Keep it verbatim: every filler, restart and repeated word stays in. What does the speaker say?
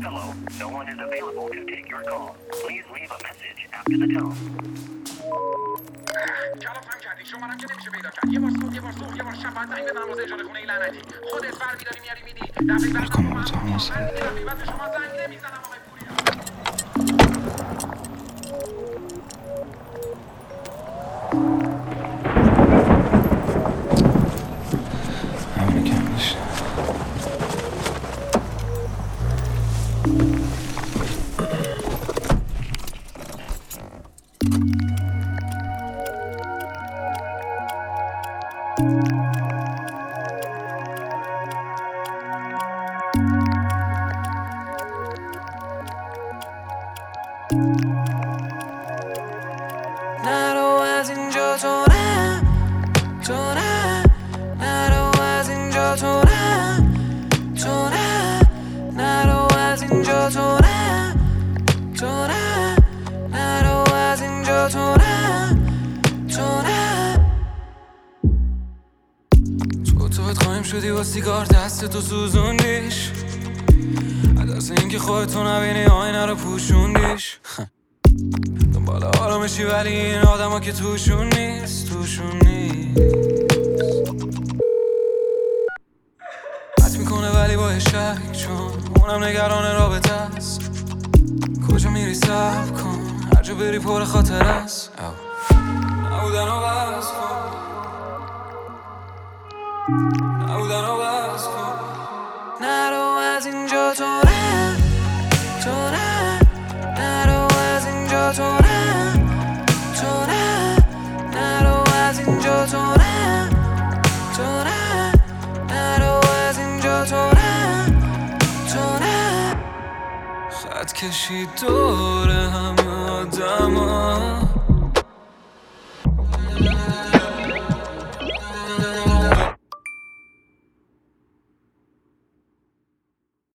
Hello, no one is available to take your call. Please leave a message after the tone. کلافم کردی شما هم که نمیشه پیدا کرد. یه بار صبح یه بار صبح یه بار شب باید زنگ بزنم واسه اجاره خونه ای لعنتی. خودت برمی‌داری میاری میدی. دفعه بعد کم اتاق دفعه بعد شما زنگ نمیزنم آقای پوریا. همینه کم داشته. نرو از اینجا تو نه تو نه نرو از اینجا تو نه تو نه نرو از اینجا تو نه تو نه نرو از اینجا تو نه تو نه تو توت خواهیم شدی با سیگار دست تو سوزوندیش از اینکه خودتو نبینی آینه رو پوشوندیش دنبال آرامشی ولی این آدم ها که توشون نیست توشون نیست حت میکنه ولی با شک چون اونم نگران رابطه است کجا میری صبر کن هر جا بری پر خاطر است نبودن و بس کن نبودن و بس کن نرو از اینجا تو نه تو نه نرو از اینجا تو نه تو نه نرو از اینجا تو نه تو نه نرو از اینجا تو نه تو نه خط کشید دور همه آدم ها